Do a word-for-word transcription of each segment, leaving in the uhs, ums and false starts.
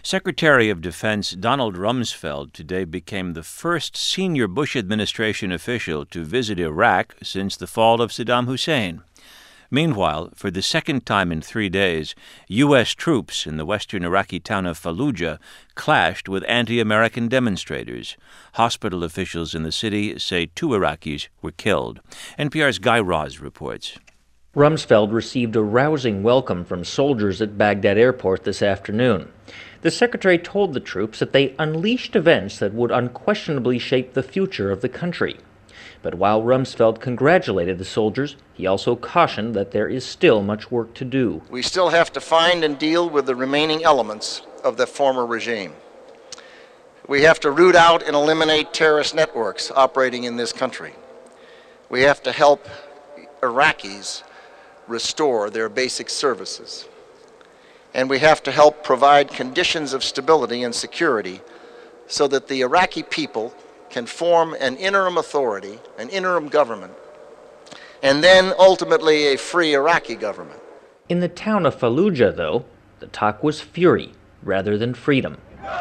Secretary of Defense Donald Rumsfeld today became the first senior Bush administration official to visit Iraq since the fall of Saddam Hussein. Meanwhile, for the second time in three days, U S troops in the western Iraqi town of Fallujah clashed with anti-American demonstrators. Hospital officials in the city say two Iraqis were killed. N P R's Guy Raz reports. Rumsfeld received a rousing welcome from soldiers at Baghdad airport this afternoon. The secretary told the troops that they unleashed events that would unquestionably shape the future of the country. But while Rumsfeld congratulated the soldiers, he also cautioned that there is still much work to do. We still have to find and deal with the remaining elements of the former regime. We have to root out and eliminate terrorist networks operating in this country. We have to help Iraqis restore their basic services. And we have to help provide conditions of stability and security so that the Iraqi people can form an interim authority, an interim government, and then ultimately a free Iraqi government. In the town of Fallujah, though, the talk was fury rather than freedom.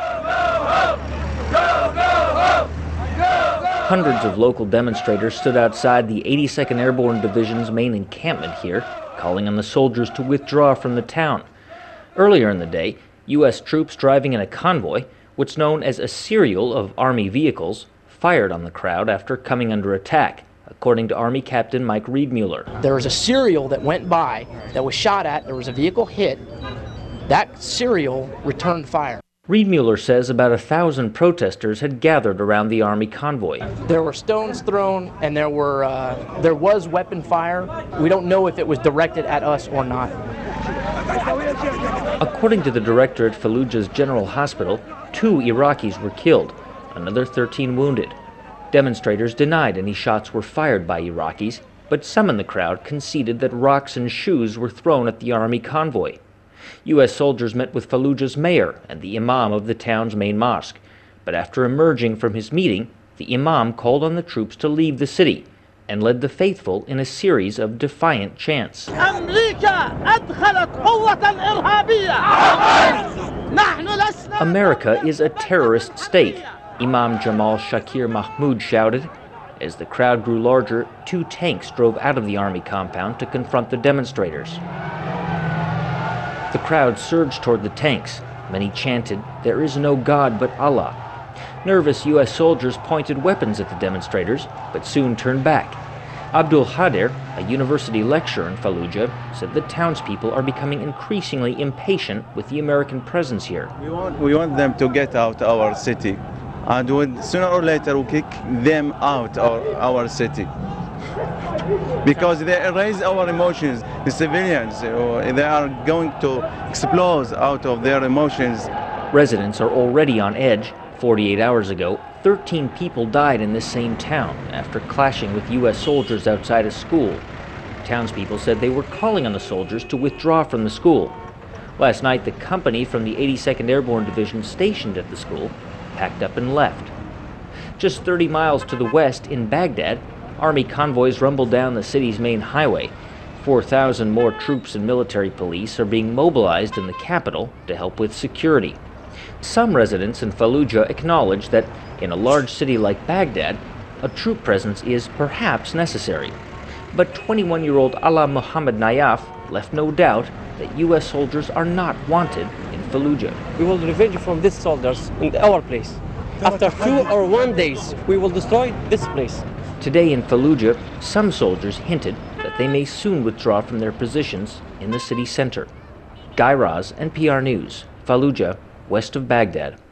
Hundreds of local demonstrators stood outside the eighty-second Airborne Division's main encampment here, calling on the soldiers to withdraw from the town. Earlier in the day, U S troops driving in a convoy, what's known as a serial of Army vehicles, fired on the crowd after coming under attack, according to Army Captain Mike Riedmuller. There was a serial that went by that was shot at. There was a vehicle hit. That serial returned fire. Riedmuller says about a thousand protesters had gathered around the Army convoy. There were stones thrown, and there were uh, there was weapon fire. We don't know if it was directed at us or not. According to the director at Fallujah's General Hospital, two Iraqis were killed, another thirteen wounded. Demonstrators denied any shots were fired by Iraqis, but some in the crowd conceded that rocks and shoes were thrown at the Army convoy. U S soldiers met with Fallujah's mayor and the imam of the town's main mosque, but after emerging from his meeting, the imam called on the troops to leave the city and led the faithful in a series of defiant chants. America is a terrorist state, Imam Jamal Shakir Mahmoud shouted. As the crowd grew larger, two tanks drove out of the Army compound to confront the demonstrators. The crowd surged toward the tanks. Many chanted, "There is no God but Allah." Nervous U S soldiers pointed weapons at the demonstrators, but soon turned back. Abdul Hader, a university lecturer in Fallujah, said the townspeople are becoming increasingly impatient with the American presence here. We want, we want them to get out of our city, and we'll, sooner or later we'll kick them out of our city. Because they erase our emotions, the civilians, they are going to explode out of their emotions. Residents are already on edge. forty-eight hours ago, thirteen people died in this same town after clashing with U S soldiers outside a school. Townspeople said they were calling on the soldiers to withdraw from the school. Last night, the company from the eighty-second Airborne Division stationed at the school packed up and left. Just thirty miles to the west in Baghdad, Army convoys rumble down the city's main highway. four thousand more troops and military police are being mobilized in the capital to help with security. Some residents in Fallujah acknowledge that in a large city like Baghdad, a troop presence is perhaps necessary. But twenty-one-year-old Ala Muhammad Nayaf left no doubt that U S soldiers are not wanted in Fallujah. We will revenge from these soldiers in our place. After two or one days, we will destroy this place. Today in Fallujah, some soldiers hinted that they may soon withdraw from their positions in the city center. Guy Raz, N P R News, Fallujah, west of Baghdad.